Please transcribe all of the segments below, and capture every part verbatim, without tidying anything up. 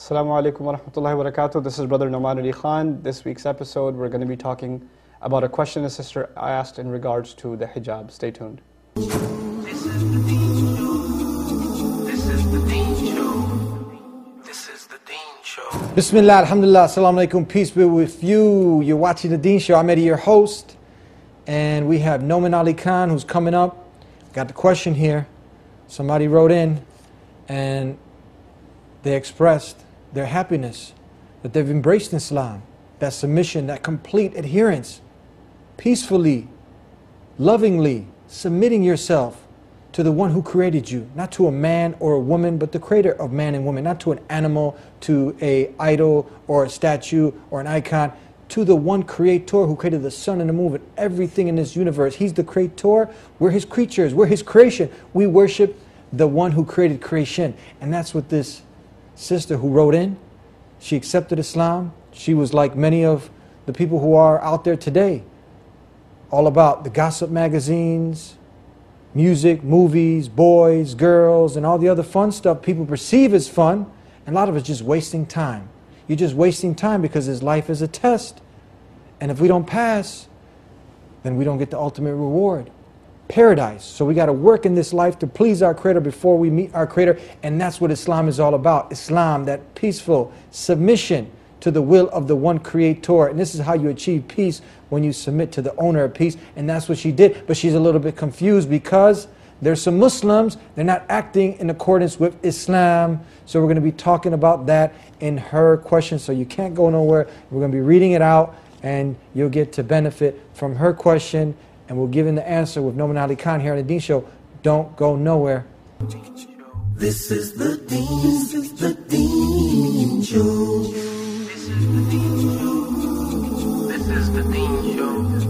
Assalamu alaikum wa rahmatullahi wa barakatuh. This is Brother Nouman Ali Khan. This week's episode, we're going to be talking about a question a sister asked in regards to the hijab. Stay tuned. This is the Deen Show. This is the Deen Show. This is the Deen Show. Bismillah, alhamdulillah, assalamu alaikum, peace be with you. You're watching the Deen Show. I'm Eddie, your host. And we have Nouman Ali Khan who's coming up. Got the question here. Somebody wrote in and they expressed their happiness that they've embraced Islam, that submission, that complete adherence, peacefully, lovingly, submitting yourself to the one who created you, not to a man or a woman, but the creator of man and woman, not to an animal, to a idol or a statue or an icon, to the one creator who created the sun and the moon and everything in this universe. He's the creator, we're his creatures, we're his creation. We worship the one who created creation. And that's what this sister who wrote in, she accepted Islam. She was like many of the people who are out there today, all about the gossip magazines, music, movies, boys, girls, and all the other fun stuff people perceive as fun, and a lot of it's just wasting time. You're just wasting time because this life is a test, and if we don't pass, then we don't get the ultimate reward, paradise. So we got to work in this life to please our Creator before we meet our Creator, and that's what Islam is all about. Islam, that peaceful submission to the will of the one Creator, and this is how you achieve peace, when you submit to the owner of peace, and that's what she did. But she's a little bit confused because there's some Muslims, they're not acting in accordance with Islam. So we're going to be talking about that in her question, so you can't go nowhere. We're going to be reading it out, and you'll get to benefit from her question, and we'll give in the answer with Nouman Ali Khan here on the Deen Show. Don't go nowhere. This is the Deen, this is the Deen Show. This is the Deen Show. This is the Deen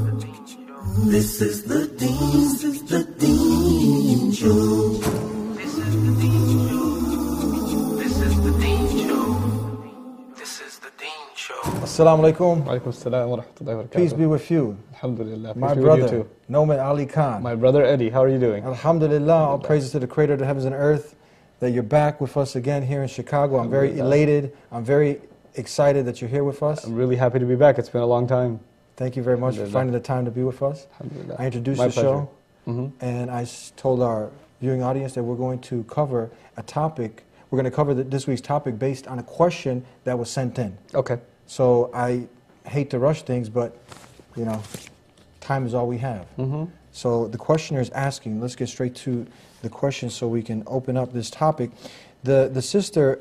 Show. This is the Deen, this is the Deen Show. This is the Deen Show. This is the Deen Show. This is the Deen Show. Assalamu alaikum. Wa alaikum assalam wa rahmatullahi wa barakatuh. Peace be with you. Alhamdulillah. My Peace be with brother, you too. Nouman Ali Khan. My brother Eddie, how are you doing? Alhamdulillah, all praises to the Creator of the heavens and earth, that you're back with us again here in Chicago. I'm very elated. I'm very excited that you're here with us. I'm really happy to be back. It's been a long time. Thank you very much for Alhamdulillah. finding the time to be with us. Alhamdulillah. I introduced My the pleasure. show, Mhm. and I s- told our viewing audience that we're going to cover a topic. We're going to cover the, this week's topic based on a question that was sent in. Okay. So I hate to rush things, but you know, time is all we have. Mm-hmm. So the questioner is asking, let's get straight to the question so we can open up this topic. The, the sister,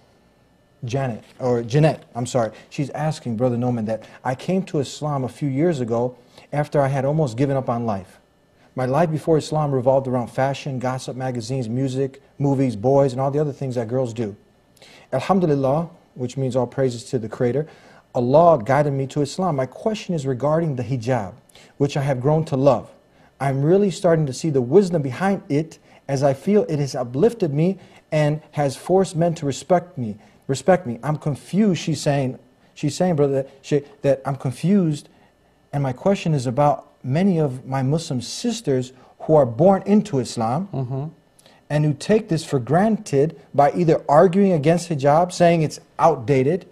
Janet, or Jeanette, I'm sorry, she's asking Brother Nouman that I came to Islam a few years ago after I had almost given up on life. My life before Islam revolved around fashion, gossip magazines, music, movies, boys, and all the other things that girls do. Alhamdulillah, which means all praises to the Creator, Allah guided me to Islam. My question is regarding the hijab, which I have grown to love. I'm really starting to see the wisdom behind it, as I feel it has uplifted me and has forced men to respect me. Respect me. I'm confused, she's saying. She's saying, brother, that, she, that I'm confused, and my question is about many of my Muslim sisters who are born into Islam, Mm-hmm. and who take this for granted by either arguing against hijab, saying it's outdated,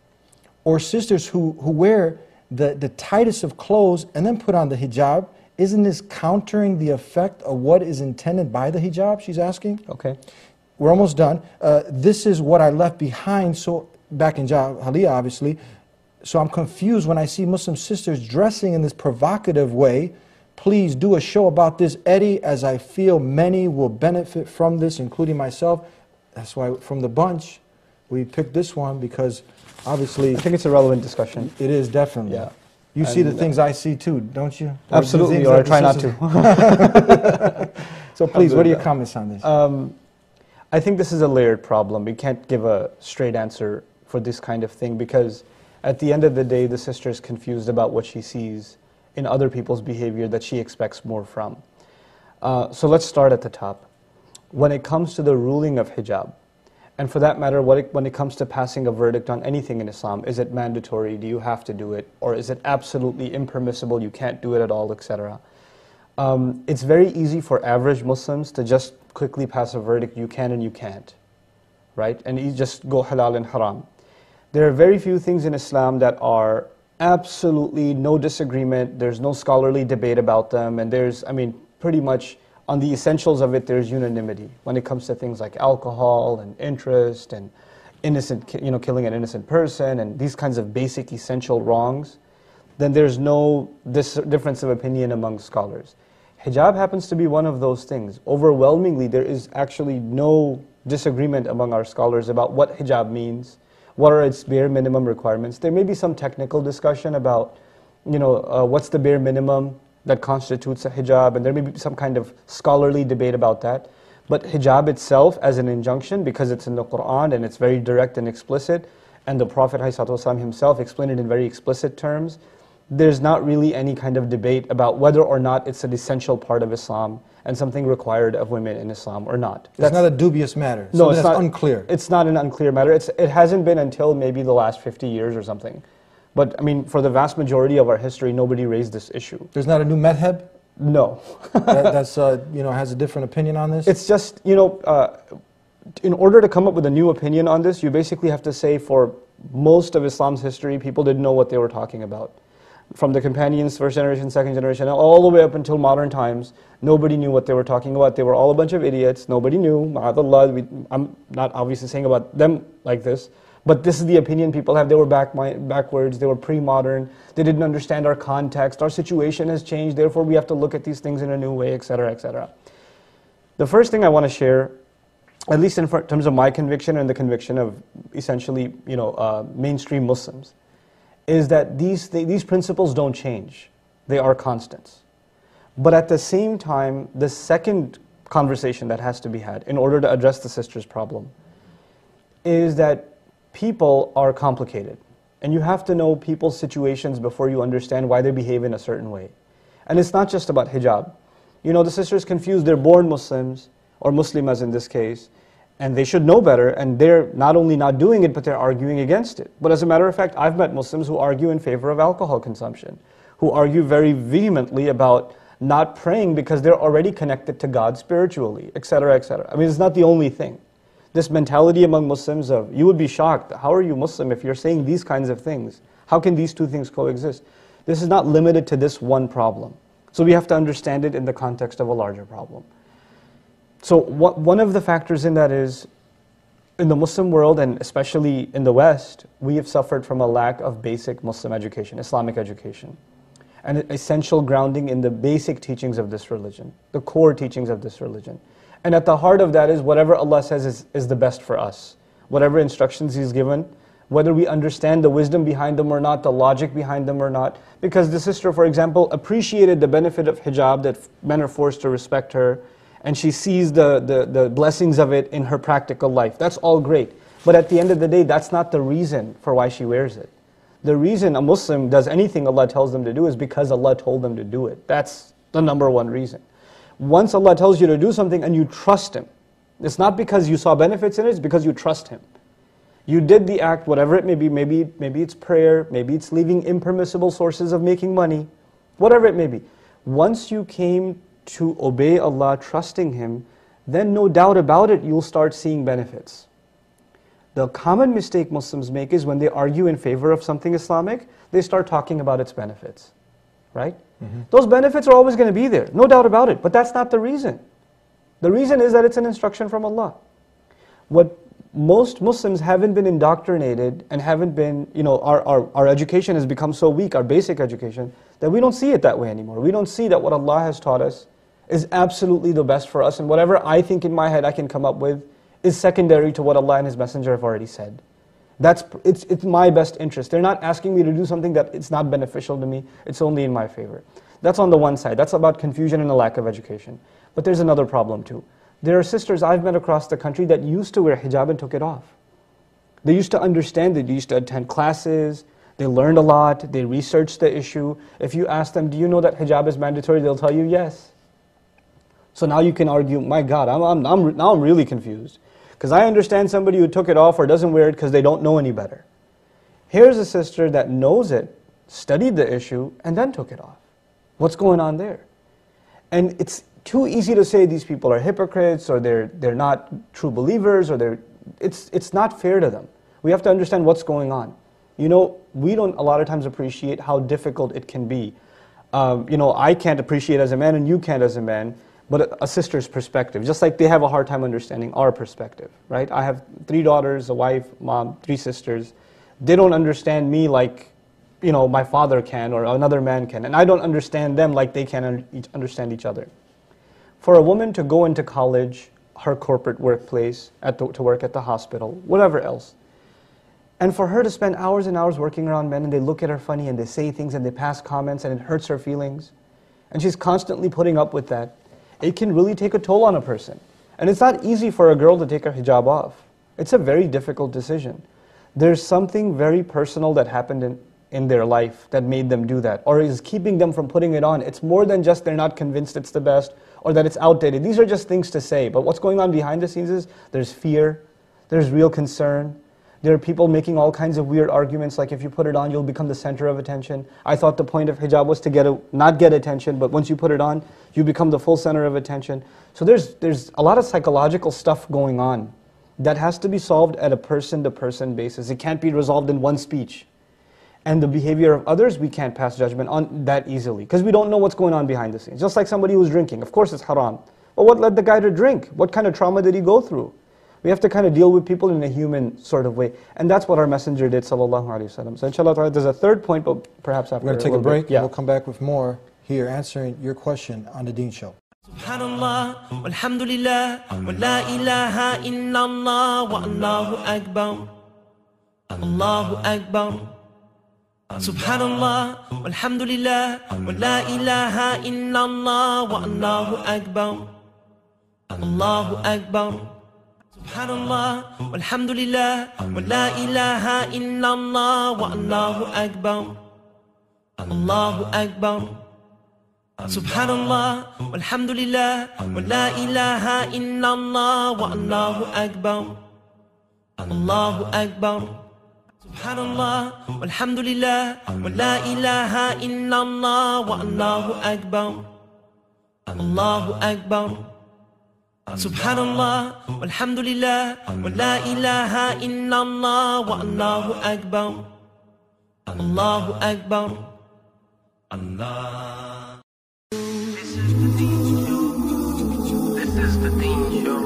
or sisters who, who wear the, the tightest of clothes and then put on the hijab. Isn't this countering the effect of what is intended by the hijab, she's asking? Okay. We're almost done. Uh, this is what I left behind, so back in Jahiliyyah, obviously. So I'm confused when I see Muslim sisters dressing in this provocative way. Please do a show about this, Eddie, as I feel many will benefit from this, including myself. That's why from the bunch, we picked this one because obviously I think it's a relevant discussion. it is definitely. Yeah. You see the And, things I see too, don't you? Or the Absolutely, things or I that the try not sisters- to. So please, what are your Alhamdulillah. comments on this? Um, I think this is a layered problem. We can't give a straight answer for this kind of thing because at the end of the day, the sister is confused about what she sees in other people's behavior that she expects more from. Uh, so let's start at the top. When it comes to the ruling of hijab, and for that matter, what it, when it comes to passing a verdict on anything in Islam, is it mandatory? Do you have to do it? Or is it absolutely impermissible? You can't do it at all, et cetera. Um, it's very easy for average Muslims to just quickly pass a verdict, you can and you can't. right? And you just go halal and haram. There are very few things in Islam that are absolutely no disagreement, there's no scholarly debate about them, and there's, I mean, pretty much on the essentials of it, there's unanimity when it comes to things like alcohol and interest and innocent, you know, killing an innocent person and these kinds of basic essential wrongs. Then there's no dis difference of opinion among scholars. Hijab happens to be one of those things. Overwhelmingly, there is actually no disagreement among our scholars about what hijab means, what are its bare minimum requirements. There may be some technical discussion about, you know, uh, what's the bare minimum that constitutes a hijab, and there may be some kind of scholarly debate about that. But hijab itself as an injunction, because it's in the Quran and it's very direct and explicit, and the Prophet ﷺ himself explained it in very explicit terms, there's not really any kind of debate about whether or not it's an essential part of Islam and something required of women in Islam or not. It's that's not a dubious matter. No, it's that's not unclear. It's not an unclear matter. It's, it hasn't been until maybe the last fifty years or something. But I mean, for the vast majority of our history, nobody raised this issue. There's not a new madhab? No. that, that's, uh, you know, has a different opinion on this? It's just, you know, uh, in order to come up with a new opinion on this, you basically have to say for most of Islam's history, people didn't know what they were talking about. From the companions, first generation, second generation, all the way up until modern times, nobody knew what they were talking about. They were all a bunch of idiots. Nobody knew. Ma'adallah, we, I'm not obviously saying about them like this, but this is the opinion people have. They were back, backwards. They were pre-modern. They didn't understand our context. Our situation has changed. Therefore, we have to look at these things in a new way, et cetera, et cetera. The first thing I want to share, at least in terms of my conviction and the conviction of essentially, you know, uh, mainstream Muslims, is that these, th these principles don't change. They are constants. But at the same time, the second conversation that has to be had in order to address the sister's problem is that people are complicated. And you have to know people's situations before you understand why they behave in a certain way. And it's not just about hijab. You know, the sisters confused, they're born Muslims, or Muslimas in this case, and they should know better, and they're not only not doing it, but they're arguing against it. But as a matter of fact, I've met Muslims who argue in favor of alcohol consumption, who argue very vehemently about not praying because they're already connected to God spiritually, et cetera, et cetera. I mean, it's not the only thing. This mentality among Muslims of, you would be shocked, how are you Muslim if you're saying these kinds of things? How can these two things coexist? This is not limited to this one problem. So we have to understand it in the context of a larger problem. So what, one of the factors in that is, in the Muslim world, and especially in the West, we have suffered from a lack of basic Muslim education, Islamic education, and essential grounding in the basic teachings of this religion, the core teachings of this religion. And at the heart of that is whatever Allah says is, is the best for us. Whatever instructions He's given, whether we understand the wisdom behind them or not, the logic behind them or not. Because the sister, for example, appreciated the benefit of hijab, that men are forced to respect her, and she sees the, the, the blessings of it in her practical life. That's all great. But at the end of the day, that's not the reason for why she wears it. The reason a Muslim does anything Allah tells them to do is because Allah told them to do it. That's the number one reason. Once Allah tells you to do something and you trust Him, it's not because you saw benefits in it, it's because you trust Him. You did the act, whatever it may be, maybe, maybe it's prayer, maybe it's leaving impermissible sources of making money, whatever it may be. Once you came to obey Allah, trusting Him, then no doubt about it, you'll start seeing benefits. The common mistake Muslims make is when they argue in favor of something Islamic, they start talking about its benefits, right? Mm-hmm. Those benefits are always going to be there, no doubt about it, but that's not the reason. The reason is that it's an instruction from Allah. What most Muslims haven't been indoctrinated and haven't been, you know, our, our, our education has become so weak, our basic education, that we don't see it that way anymore. We don't see that what Allah has taught us is absolutely the best for us, and whatever I think in my head I can come up with is secondary to what Allah and His Messenger have already said. That's, it's, it's my best interest. They're not asking me to do something that it's not beneficial to me, it's only in my favor. That's on the one side. That's about confusion and a lack of education. But there's another problem too. There are sisters I've met across the country that used to wear hijab and took it off. They used to understand it, they used to attend classes, they learned a lot, they researched the issue. If you ask them, do you know that hijab is mandatory? They'll tell you yes. So now you can argue, my God, I'm, I'm, I'm, now I'm really confused. Because I understand somebody who took it off or doesn't wear it because they don't know any better. Here's a sister that knows it, studied the issue, and then took it off. What's going on there? And it's too easy to say these people are hypocrites, or they're, they're not true believers, or they're it's, it's not fair to them. We have to understand what's going on. You know, we don't a lot of times appreciate how difficult it can be. Um, you know, I can't appreciate as a man and you can't as a man, but a, a sister's perspective, just like they have a hard time understanding our perspective, right? I have three daughters, a wife, mom, three sisters. They don't understand me like, you know, my father can or another man can, and I don't understand them like they can un- each understand each other. For a woman to go into college, her corporate workplace, at the, to work at the hospital, whatever else, and for her to spend hours and hours working around men and they look at her funny and they say things and they pass comments and it hurts her feelings, and she's constantly putting up with that, it can really take a toll on a person. And it's not easy for a girl to take her hijab off. It's a very difficult decision. There's something very personal that happened in, in their life that made them do that, or is keeping them from putting it on. It's more than just they're not convinced it's the best or that it's outdated. These are just things to say, but what's going on behind the scenes is there's fear, there's real concern. There are people making all kinds of weird arguments like if you put it on, you'll become the center of attention. I thought the point of hijab was to get a, not get attention, but once you put it on, you become the full center of attention. So there's, there's a lot of psychological stuff going on that has to be solved at a person-to-person basis. It can't be resolved in one speech. And the behavior of others, we can't pass judgment on that easily because we don't know what's going on behind the scenes. Just like somebody who's drinking. Of course it's haram. But what led the guy to drink? What kind of trauma did he go through? We have to kind of deal with people in a human sort of way. And that's what our messenger did, sallallahu alayhi wa sallam. So inshallah, there's a third point, but perhaps after We're going to take a, a break. Bit, yeah. We'll come back with more here answering your question on the Deen Show. Subhanallah, walhamdulillah, wa la ilaha illallah, wa Allahu Akbar. Allahu Akbar. Subhanallah, walhamdulillah, wa la ilaha illallah, wa Allahu Akbar. Allahu Akbar. Subhanallah, walhamdulillah, wa la ilaha illallah, wa Allahu Akbar. Allahu Akbar. Subhanallah, walhamdulillah, wa la ilaha illallah, wa Allahu Akbar. Allahu Akbar. Subhanallah, walhamdulillah, wa la ilaha illallah, wa Allahu Akbar. Allahu Akbar. Subhanallah, walhamdulillah, wa la ilaha illallah, wa Allahu Akbar. Allahu Akbar. Allah. This is the Deen Show. This is the Deen Show.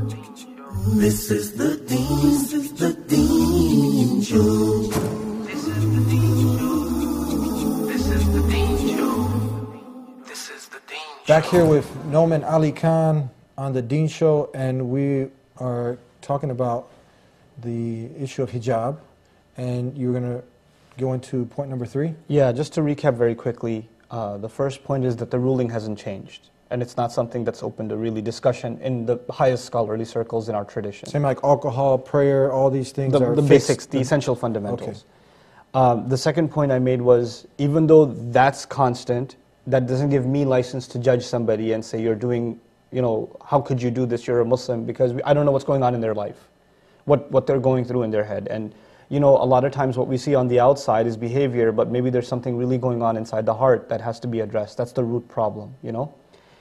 This is the Deen, this is the Deen Show. This is the Deen Show. This is the Deen Show. This is the Deen Show. Back here with Noman Ali Khan on the Deen Show, and we are talking about the issue of hijab, and you're going to go into point number three? Yeah, just to recap very quickly, uh, the first point is that the ruling hasn't changed, and it's not something that's open to really discussion in the highest scholarly circles in our tradition. Same like alcohol, prayer, all these things The, are the fixed. basics, the essential fundamentals. Okay. Um, the second point I made was, even though that's constant, that doesn't give me license to judge somebody and say you're doing, you know, how could you do this, you're a Muslim, because we, I don't know what's going on in their life, what, what they're going through in their head. And you know, a lot of times what we see on the outside is behavior, but maybe there's something really going on inside the heart that has to be addressed. That's the root problem, you know?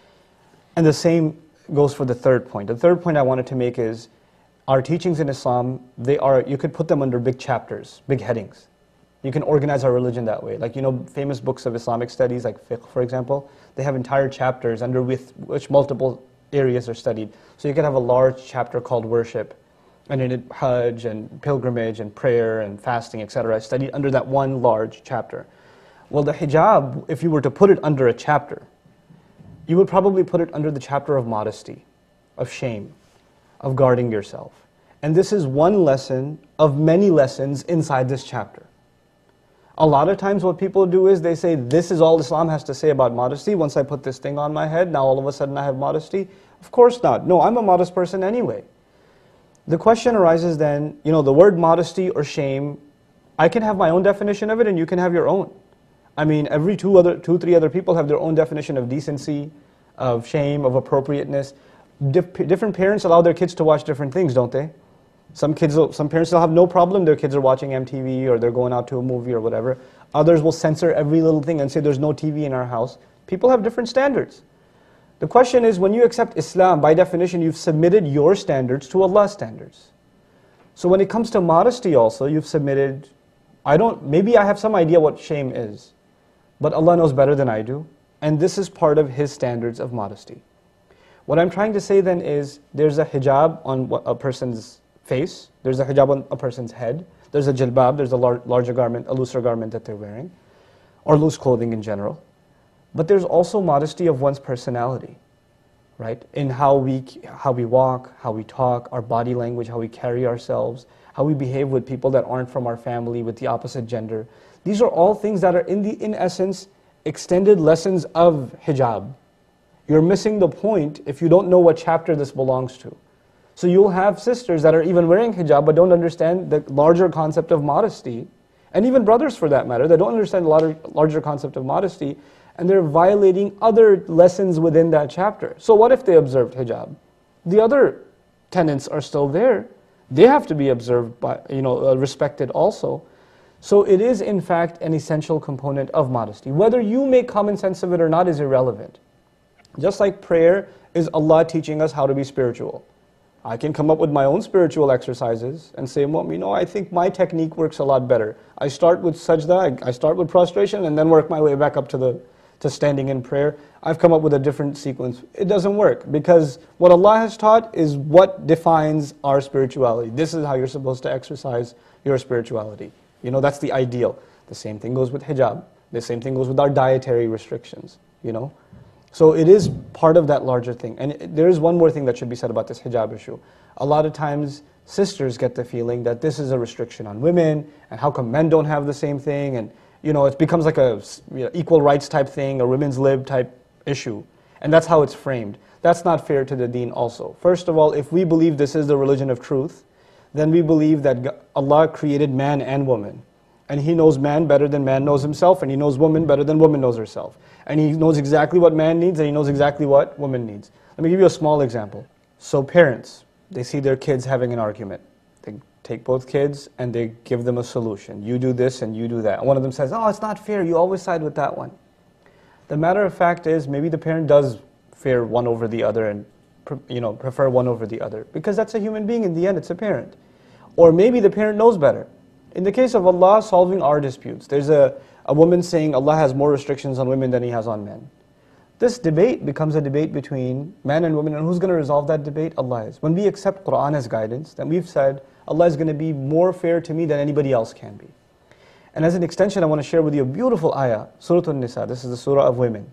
And the same goes for the third point. The third point I wanted to make is, our teachings in Islam, they are, you could put them under big chapters, big headings. You can organize our religion that way. Like, you know, famous books of Islamic studies, like fiqh, for example, they have entire chapters under with which multiple areas are studied. So you could have a large chapter called worship, and in it, Hajj and pilgrimage and prayer and fasting, et cetera, studied under that one large chapter. Well, the hijab, if you were to put it under a chapter, you would probably put it under the chapter of modesty, of shame, of guarding yourself. And this is one lesson of many lessons inside this chapter. A lot of times what people do is they say, this is all Islam has to say about modesty. Once I put this thing on my head, now all of a sudden I have modesty. Of course not. No, I'm a modest person anyway. The question arises then, you know, the word modesty or shame, I can have my own definition of it and you can have your own. I mean, every two, other, two, three other people have their own definition of decency, of shame, of appropriateness. Dif different parents allow their kids to watch different things, don't they? Some kids, will, some parents will have no problem their kids are watching M T V or they're going out to a movie or whatever. Others will censor every little thing and say there's no T V in our house. People have different standards. The question is, when you accept Islam, by definition, you've submitted your standards to Allah's standards. So when it comes to modesty also, you've submitted, I don't, maybe I have some idea what shame is, but Allah knows better than I do, and this is part of His standards of modesty. What I'm trying to say then is, there's a hijab on a person's face, there's a hijab on a person's head, there's a jilbab, there's a lar larger garment, a looser garment that they're wearing, or loose clothing in general. But there's also modesty of one's personality, right? In how we, how we walk, how we talk, our body language, how we carry ourselves, how we behave with people that aren't from our family, with the opposite gender. These are all things that are in the, in essence, extended lessons of hijab. You're missing the point if you don't know what chapter this belongs to. So you'll have sisters that are even wearing hijab but don't understand the larger concept of modesty, and even brothers for that matter, that don't understand the larger, larger concept of modesty, and they're violating other lessons within that chapter. So what if they observed hijab? The other tenets are still there. They have to be observed, by, you know, uh, respected also. So it is in fact an essential component of modesty. Whether you make common sense of it or not is irrelevant. Just like prayer is Allah teaching us how to be spiritual. I can come up with my own spiritual exercises and say, well, you know, I think my technique works a lot better. I start with sajda, I start with prostration, and then work my way back up to the to standing in prayer. I've come up with a different sequence. It doesn't work, because what Allah has taught is what defines our spirituality. This is how you're supposed to exercise your spirituality. You know, that's the ideal. The same thing goes with hijab. The same thing goes with our dietary restrictions, you know. So it is part of that larger thing. And there is one more thing that should be said about this hijab issue. A lot of times, sisters get the feeling that this is a restriction on women, and how come men don't have the same thing, and you know, it becomes like a you know, equal rights type thing, a women's lib type issue. And that's how it's framed. That's not fair to the deen also. First of all, if we believe this is the religion of truth, then we believe that Allah created man and woman. And He knows man better than man knows himself, and He knows woman better than woman knows herself. And He knows exactly what man needs, and He knows exactly what woman needs. Let me give you a small example. So parents, they see their kids having an argument. They take both kids and they give them a solution. You do this and you do that. And one of them says, oh, it's not fair, you always side with that one. The matter of fact is, maybe the parent does fear one over the other and you know, prefer one over the other, because that's a human being in the end, it's a parent. Or maybe the parent knows better. In the case of Allah solving our disputes, there's a, a woman saying Allah has more restrictions on women than He has on men. This debate becomes a debate between man and woman, and who's going to resolve that debate? Allah is. When we accept Qur'an as guidance, then we've said, Allah is going to be more fair to me than anybody else can be. And as an extension, I want to share with you a beautiful ayah, Surah An-Nisa. This is the surah of women.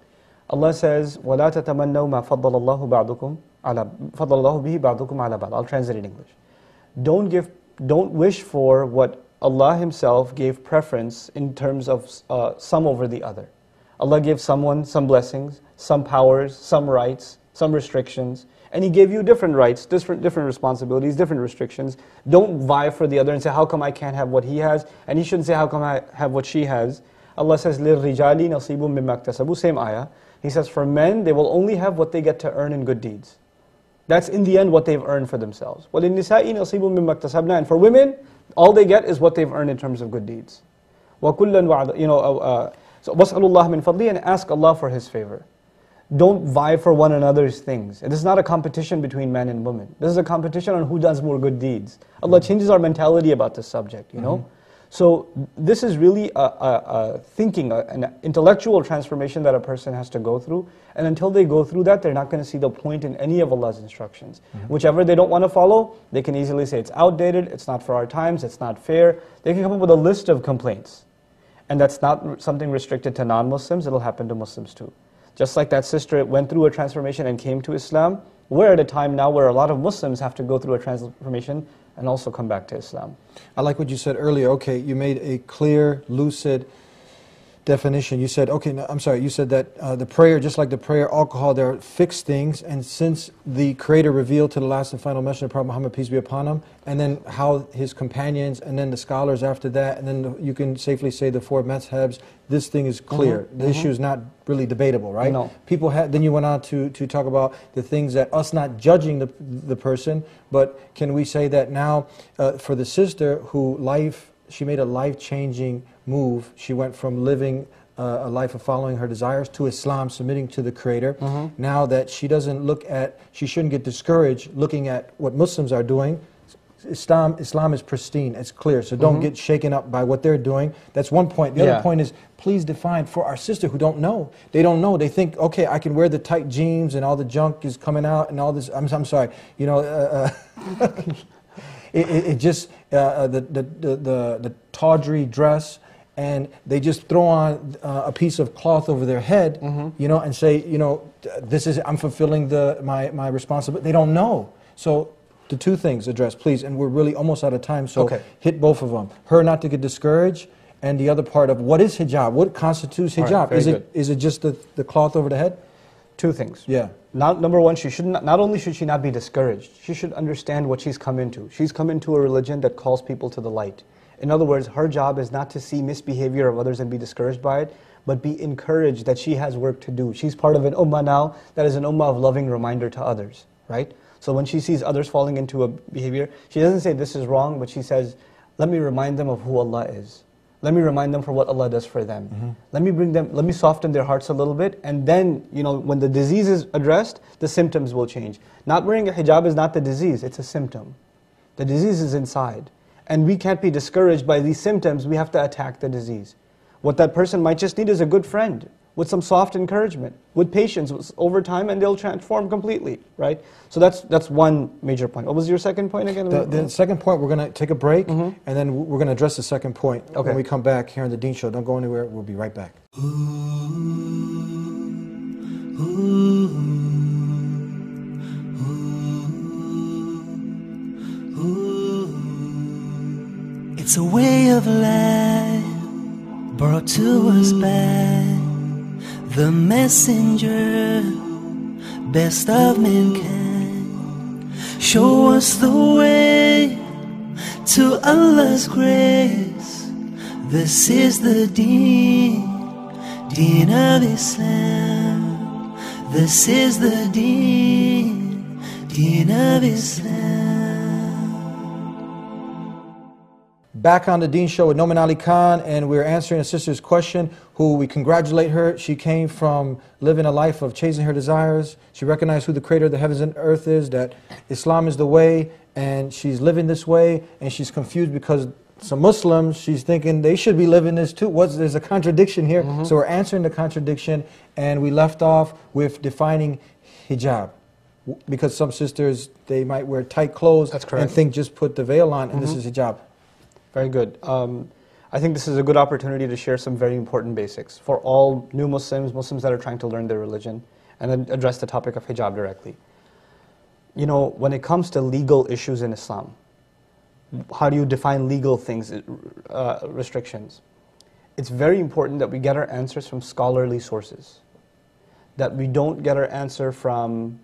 Allah says, وَلَا تَتَمَنَّوْا مَا فَضَّلَ اللَّهُ بَعْضُكُمْ عَلَى فَضَّلَ اللَّهُ بِهِ بَعْضُكُمْ عَلَى بَعْضٍ. I'll translate it in English. Don't give, don't wish for what Allah Himself gave preference in terms of uh, some over the other. Allah gave someone some blessings, some powers, some rights, some restrictions, and He gave you different rights, different, different responsibilities, different restrictions. Don't vie for the other and say, how come I can't have what he has? And he shouldn't say, how come I have what she has? Allah says, لِلْرِجَالِ نَصِيبٌ مِمَّا اكْتَسَبُوا. Same ayah. He says, for men, they will only have what they get to earn in good deeds. That's in the end what they've earned for themselves. وَلِلنِّسَاءِ نَصِيبٌ مِمَّا اكْتَسَبْنَا. And for women, all they get is what they've earned in terms of good deeds. وَكُلًّا وَعَدَ. You know, uh, so وَاسْأَلُوا اللَّهَ مِنْ فَضْلِهِ, and ask Allah for His favor. Don't vie for one another's things. And this is not a competition between man and woman. This is a competition on who does more good deeds. Allah changes our mentality about this subject, you know. Mm-hmm. So this is really a, a, a thinking, a, an intellectual transformation that a person has to go through. And until they go through that, they're not going to see the point in any of Allah's instructions. Mm-hmm. Whichever they don't want to follow, they can easily say it's outdated, it's not for our times, it's not fair. They can come up with a list of complaints. And that's not something restricted to non-Muslims, it'll happen to Muslims too. Just like that sister went through a transformation and came to Islam, we're at a time now where a lot of Muslims have to go through a transformation and also come back to Islam. I like what you said earlier. Okay, you made a clear, lucid definition. You said, okay, no, I'm sorry, you said that uh, the prayer, just like the prayer, alcohol, they're fixed things, and since the Creator revealed to the last and final messenger, Prophet Muhammad, peace be upon him, and then how his companions, and then the scholars after that, and then the, you can safely say the four madhabs, this thing is clear. Mm-hmm. The mm-hmm. issue is not really debatable, right? No. People had, then you went on to, to talk about the things that us not judging the, the person, but can we say that now uh, for the sister who life, she made a life-changing move. She went from living uh, a life of following her desires to Islam, submitting to the Creator. Mm-hmm. Now that she doesn't look at, she shouldn't get discouraged looking at what Muslims are doing. Islam, Islam is pristine, it's clear, so don't Mhm. get shaken up by what they're doing. That's one point. The Yeah. other point is, please define for our sister who don't know. They don't know. They think, okay, I can wear the tight jeans and all the junk is coming out and all this. I'm, I'm sorry, you know, uh, uh, it, it, it just, uh, uh, the, the, the, the, the tawdry dress, and they just throw on uh, a piece of cloth over their head, Mm-hmm. you know, and say, you know, this is, I'm fulfilling the, my, my responsibility. They don't know. So the two things addressed, please, and we're really almost out of time, so Okay. hit both of them. Her not to get discouraged, and the other part of what is hijab? What constitutes All right, hijab? very is it good. is it just the, the cloth over the head? Two things. Yeah. Not, number one, she should not, not only should she not be discouraged, she should understand what she's come into. She's come into a religion that calls people to the light. In other words, her job is not to see misbehavior of others and be discouraged by it, but be encouraged that she has work to do. She's part of an ummah now that is an ummah of loving reminder to others, right? So when she sees others falling into a behavior, she doesn't say this is wrong, but she says, let me remind them of who Allah is. Let me remind them for what Allah does for them. Mm-hmm. Let me bring them, let me soften their hearts a little bit, and then, you know, when the disease is addressed, the symptoms will change. Not wearing a hijab is not the disease, it's a symptom. The disease is inside. And we can't be discouraged by these symptoms, we have to attack the disease. What that person might just need is a good friend, with some soft encouragement, with patience over time, and they'll transform completely, right? So that's that's one major point. What was your second point again? The, the second point, we're going to take a break, Mhm. and then we're going to address the second point Okay. when we come back here on the Deen Show. Don't go anywhere, we'll be right back. It's a way of life brought to us by the messenger, best of mankind. Show us the way to Allah's grace. This is the Deen, Deen of Islam. This is the Deen, Deen of Islam. Back on the Deen Show with Noman Ali Khan, and we're answering a sister's question, who we congratulate her. She came from living a life of chasing her desires. She recognized who the creator of the heavens and earth is, that Islam is the way, and she's living this way, and she's confused because some Muslims, she's thinking they should be living this too. What's, there's a contradiction here. Mm-hmm. So we're answering the contradiction, and we left off with defining hijab. Because some sisters, they might wear tight clothes. That's correct. And think just put the veil on, and Mm-hmm. this is hijab. Very good. Um, I think this is a good opportunity to share some very important basics for all new Muslims, Muslims that are trying to learn their religion, and then address the topic of hijab directly. You know, when it comes to legal issues in Islam, how do you define legal things, uh, restrictions? It's very important that we get our answers from scholarly sources, that we don't get our answer from,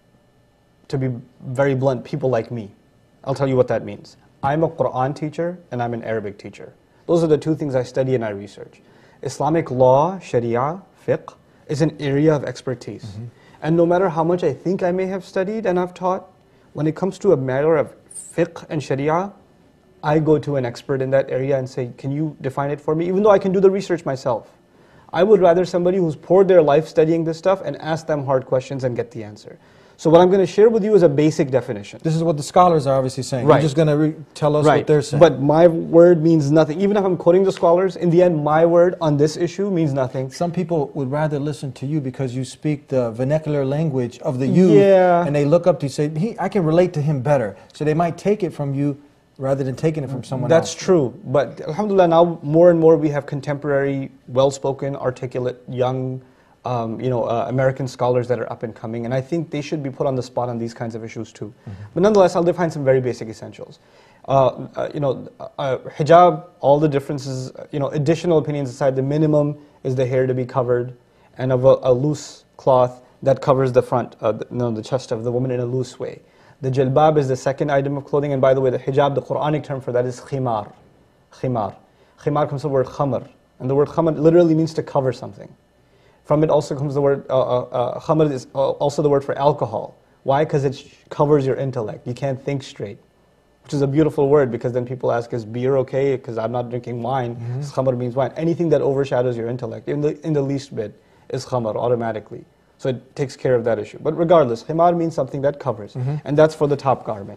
to be very blunt, people like me. I'll tell you what that means. I'm a Quran teacher and I'm an Arabic teacher. Those are the two things I study and I research. Islamic law, Sharia, fiqh, is an area of expertise. Mm-hmm. And no matter how much I think I may have studied and I've taught, when it comes to a matter of fiqh and Sharia, I go to an expert in that area and say, can you define it for me? Even though I can do the research myself. I would rather somebody who's poured their life studying this stuff and ask them hard questions and get the answer. So what I'm going to share with you is a basic definition. This is what the scholars are obviously saying. Right. You're just going to re- tell us right. what they're saying. But my word means nothing. Even if I'm quoting the scholars, in the end, my word on this issue means nothing. Some people would rather listen to you because you speak the vernacular language of the youth. Yeah. And they look up to you and say, he, I can relate to him better. So they might take it from you rather than taking it from someone That's else. That's true. But alhamdulillah, now more and more we have contemporary, well-spoken, articulate, young, Um, you know, uh, American scholars that are up and coming, and I think they should be put on the spot on these kinds of issues too. Mm-hmm. But nonetheless, I'll define some very basic essentials. Uh, uh, you know, uh, hijab, all the differences, you know, additional opinions aside, the minimum is the hair to be covered, and of a, a loose cloth that covers the front, uh, the, no, the chest of the woman in a loose way. The jilbab is the second item of clothing, and by the way, the hijab, the Quranic term for that is khimar. Khimar. Khimar comes from the word khamr, and the word khamr literally means to cover something. From it also comes the word, uh, uh, khamr is also the word for alcohol. Why? Because it covers your intellect. You can't think straight. Which is a beautiful word, because then people ask, is beer okay? Because I'm not drinking wine. Mm-hmm. Khamr means wine. Anything that overshadows your intellect, in the, in the least bit, is khamr automatically. So it takes care of that issue. But regardless, khimar means something that covers. Mm-hmm. And that's for the top garment.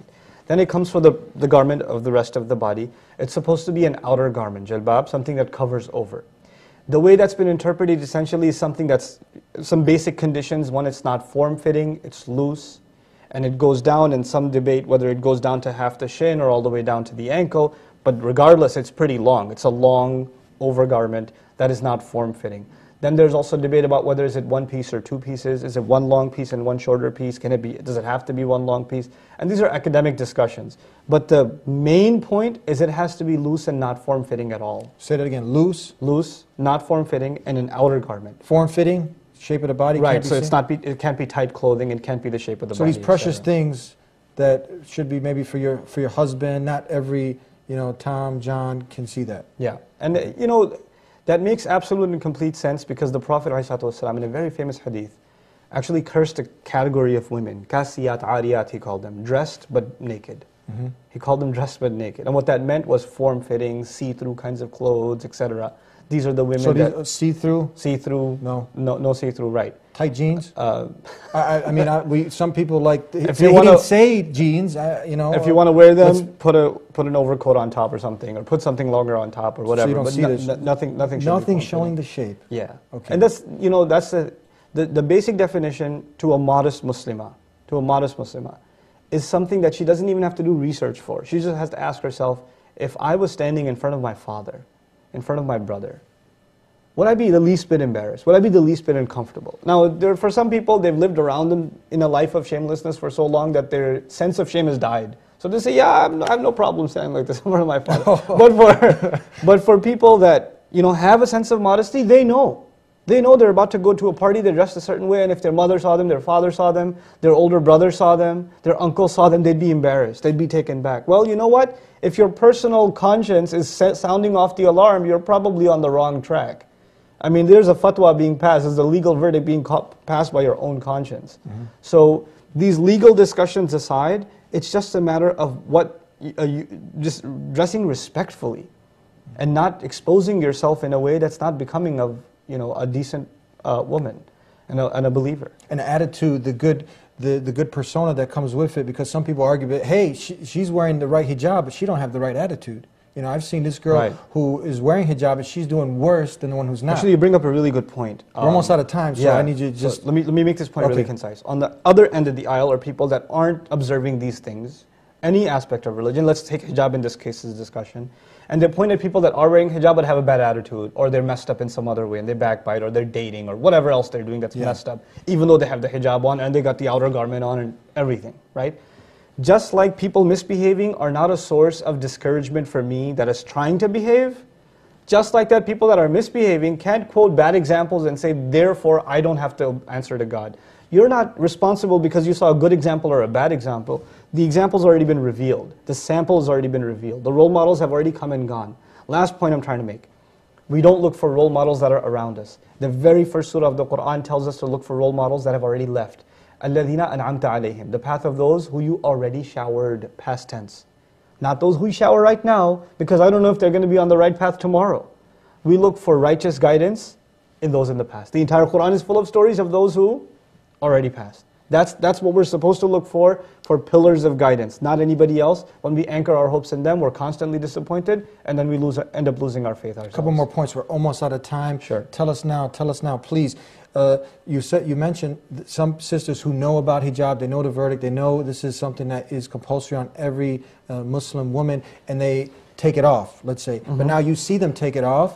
Then it comes for the, the garment of the rest of the body. It's supposed to be an outer garment, jalbab, something that covers over. The way that's been interpreted essentially is something that's, some basic conditions. One, it's not form-fitting, it's loose, and it goes down, in some debate whether it goes down to half the shin or all the way down to the ankle, but regardless, it's pretty long. It's a long overgarment that is not form-fitting. Then there's also debate about whether is it one piece or two pieces. Is it one long piece and one shorter piece? Can it be? Does it have to be one long piece? And these are academic discussions. But the main point is it has to be loose and not form-fitting at all. Say that again. Loose, Loose, not form-fitting, and an outer garment. form-fitting, shape of the body. Right. Can't be So it's seen. not. Be, it can't be tight clothing. It can't be the shape of the So body. these precious et cetera. things that should be maybe for your for your husband. Not every you know Tom, John can see that. Yeah, and uh, you know. That makes absolute and complete sense because the Prophet ﷺ, in a very famous hadith, actually cursed a category of women. Kasiyat, ariyat, he called them, dressed but naked. Mm-hmm. He called them dressed but naked. And what that meant was form-fitting, see-through kinds of clothes, et cetera. These are the women So that... these see-through, See-through, No. no, no see-through, right. tight jeans. Uh, I, I- I mean, I, we some people like. If He, you he wanna- didn't say jeans. Uh, you know. if you want to wear them, let's- put a put an overcoat on top or something, or put something longer on top or whatever. you don't but see no- this. no- nothing, nothing, should be nothing form-fitting. showing the shape. Yeah. Okay. And that's, you know, that's the, the, the basic definition to a modest Muslimah, to a modest Muslimah, is something that she doesn't even have to do research for. She just has to ask herself, if I was standing in front of my father, in front of my brother, would I be the least bit embarrassed? Would I be the least bit uncomfortable? Now, there, for some people, they've lived around them in a life of shamelessness for so long that their sense of shame has died. So they say, yeah, I'm, I have no problem standing like this in front of my father. but, for, but for people that you know have a sense of modesty, they know. They know they're about to go to a party, they're dressed a certain way, and if their mother saw them, their father saw them, their older brother saw them, their uncle saw them, they'd be embarrassed, they'd be taken back. Well, you know what? If your personal conscience is sounding off the alarm, you're probably on the wrong track. I mean, there's a fatwa being passed, there's a legal verdict being passed by your own conscience. Mm-hmm. So these legal discussions aside, it's just a matter of what, uh, you, just dressing respectfully and not exposing yourself in a way that's not becoming of, you know, a decent uh, woman and a, and a believer. An attitude, the good, the, the good persona that comes with it, because some people argue that, hey, she, she's wearing the right hijab, but she don't have the right attitude. You know, I've seen this girl Right. who is wearing hijab, and she's doing worse than the one who's not. Actually, you bring up a really good point. We're almost out of time, so I need you to so just... let me let me make this point really Okay. concise. On the other end of the aisle are people that aren't observing these things, any aspect of religion. Let's take hijab in this case as a discussion. And they point at people that are wearing hijab but have a bad attitude, or they're messed up in some other way, and they backbite, or they're dating, or whatever else they're doing that's Yeah. messed up, even though they have the hijab on and they got the outer garment on and everything, right? Just like people misbehaving are not a source of discouragement for me that is trying to behave, just like that, people that are misbehaving can't quote bad examples and say, therefore, I don't have to answer to God. You're not responsible because you saw a good example or a bad example. The example's already been revealed. The sample has already been revealed. The role models have already come and gone. Last point I'm trying to make. We don't look for role models that are around us. The very first surah of the Quran tells us to look for role models that have already left. الَّذِينَ أَنْعَمْتَ عَلَيْهِمْ. The path of those who you already showered, past tense. Not those who shower right now, because I don't know if they're going to be on the right path tomorrow. We look for righteous guidance in those in the past. The entire Quran is full of stories of those who already passed. That's, that's what we're supposed to look for, for pillars of guidance, not anybody else. When we anchor our hopes in them, we're constantly disappointed, and then we lose, end up losing our faith ourselves. A couple more points. We're almost out of time. Sure. Tell us now. Tell us now, please. Uh, you said you mentioned th- some sisters who know about hijab. They know the verdict. They know this is something that is compulsory on every uh, Muslim woman, and they take it off. Let's say, Mm-hmm. but now you see them take it off.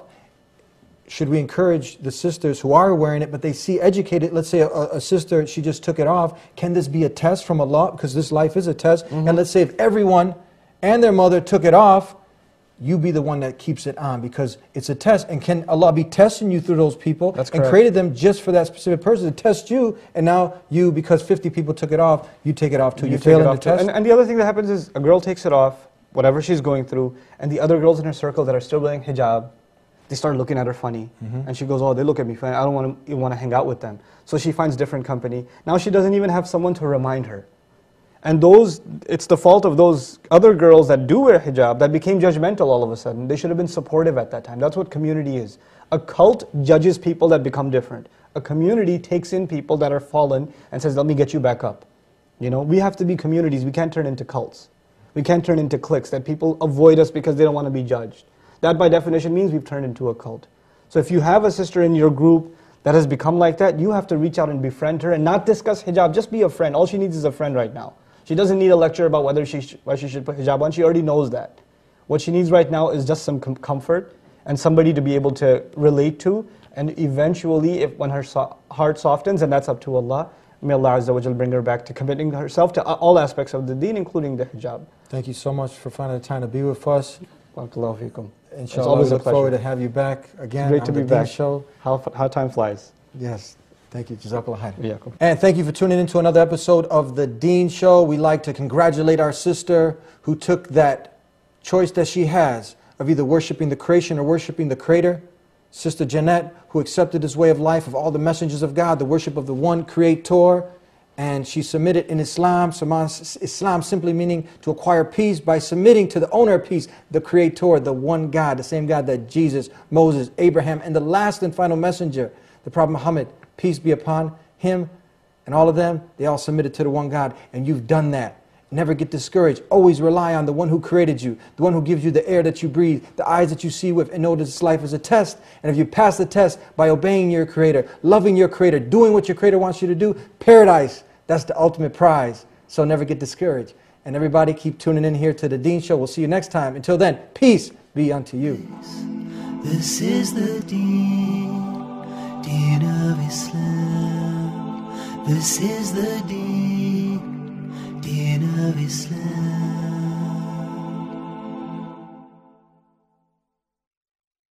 Should we encourage the sisters who are wearing it, but they see educated, let's say a, a sister, she just took it off, can this be a test from Allah? Because this life is a test. Mm-hmm. And let's say if everyone and their mother took it off, you be the one that keeps it on, because it's a test. And can Allah be testing you through those people? That's and correct. created them just for that specific person to test you, and now you, because fifty people took it off, you take it off too. You, You fail take it in the off too. test? And, and the other thing that happens is a girl takes it off, whatever she's going through, and the other girls in her circle that are still wearing hijab, they start looking at her funny. Mm-hmm. And she goes, oh, they look at me funny. I don't want to even want to hang out with them. So she finds different company. Now she doesn't even have someone to remind her. And those, it's the fault of those other girls that do wear hijab that became judgmental all of a sudden. They should have been supportive at that time. That's what community is. A cult judges people that become different. A community takes in people that are fallen and says, let me get you back up. You know, we have to be communities. We can't turn into cults. We can't turn into cliques, that people avoid us because they don't want to be judged. That by definition means we've turned into a cult. So if you have a sister in your group that has become like that, you have to reach out and befriend her and not discuss hijab, just be a friend. All she needs is a friend right now. She doesn't need a lecture about whether she sh- why she should put hijab on, she already knows that. What she needs right now is just some com- comfort and somebody to be able to relate to, and eventually, if when her so- heart softens, and that's up to Allah, may Allah Azza wa Jal bring her back to committing herself to all aspects of the deen, including the hijab. Thank you so much for finding the time to be with us. Barakallahu feekum. It's Inshallah, always we a look pleasure. forward to have you back again Great on to the be Deen back. Show. How, how time flies. Yes. Thank you. Jazakallah khair. Iyakum. And thank you for tuning in to another episode of The Deen Show. We'd like to congratulate our sister who took that choice that she has of either worshiping the creation or worshiping the Creator. Sister Jeanette, who accepted this way of life of all the messengers of God, the worship of the one Creator. And she submitted in Islam, Islam simply meaning to acquire peace by submitting to the owner of peace, the Creator, the one God, the same God that Jesus, Moses, Abraham, and the last and final messenger, the Prophet Muhammad, peace be upon him, and all of them, they all submitted to the one God. And you've done that. Never get discouraged. Always rely on the one who created you, the one who gives you the air that you breathe, the eyes that you see with, and know that this life is a test. And if you pass the test by obeying your Creator, loving your Creator, doing what your Creator wants you to do, paradise, that's the ultimate prize. So never get discouraged. And everybody keep tuning in here to The Deen Show. We'll see you next time. Until then, peace be unto you. This is the Deen, Deen of Islam. This is the Deen, Deen of Islam.